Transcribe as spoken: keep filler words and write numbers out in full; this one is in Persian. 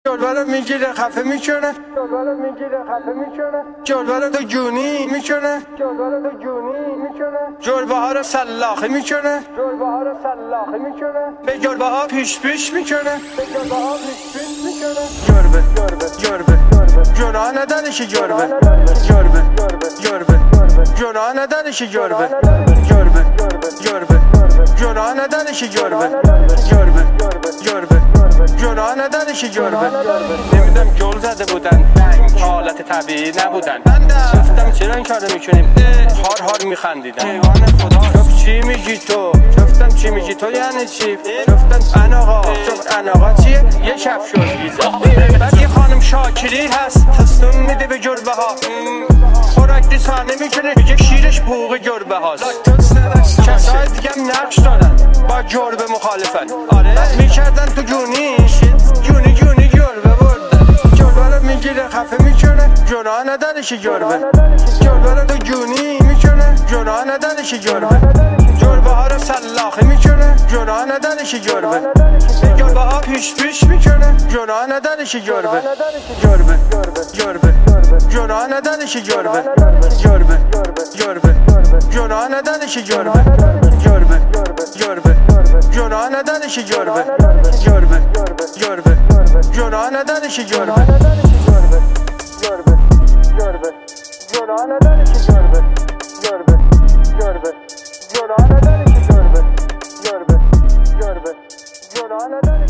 جلوه رو میگیره خفه میکنه، جلوه رو میگیره خفه میکنه، جلوه رو تو جونی میکنه، جلوه رو تو جونی میکنه، جلوه ها رو سلاخی میکنه، جلوه ها رو سلاخی میکنه، به جلوه ها پیش پیش میکنه، به جلوه ها پیش پیش میکنه. جربه جربه جربه ندارشی جربه جربه جربه جربه ندارشی جربه جربه جربه جربه ندارشی جربه جربه جربه جربه ندارشی جربه. نمیدونم گل زده بودن حالت طبیعی نبودن، گفتم چرا این کارو میکنیم، هار هار میخندیدن. حیوان خدا گفت چی میگی تو، گفتم چی میگی تو یعنی چی، گفتم اناقا، گفت اناقا چیه، یه کفش و گیزه. بعد یه خانم شاکری هست تستون میده به گربه ها، خوراک دیسانه میکنه میگه شیرش بوق گربه هاست. کسای دیگه هم نقش دارن با گربه مخالفن، بعد میکردن تو جونی جونی جونی گربه بردن. گربه رو میگیره خفه میکنه، جناه ندارشی گربه گربه رو تو جونی میکنه، جناه ندارشی گربه گربه ها رو سلاخی میکنه، جناه ندارشی گربه به گربه ها پیش پیش میکنه، جناه ندارشی گربه گربه گربه جناه ندارشی گربه گربه گربه جناه ندارشی گربه گربه گربه جناه ندارشی گربه گربه گربه جناه ندارشی گربه گربه گربه گربه جناه ندارشی گربه گربه گربه جناه ندارشی گربه گربه گربه جناه ندارشی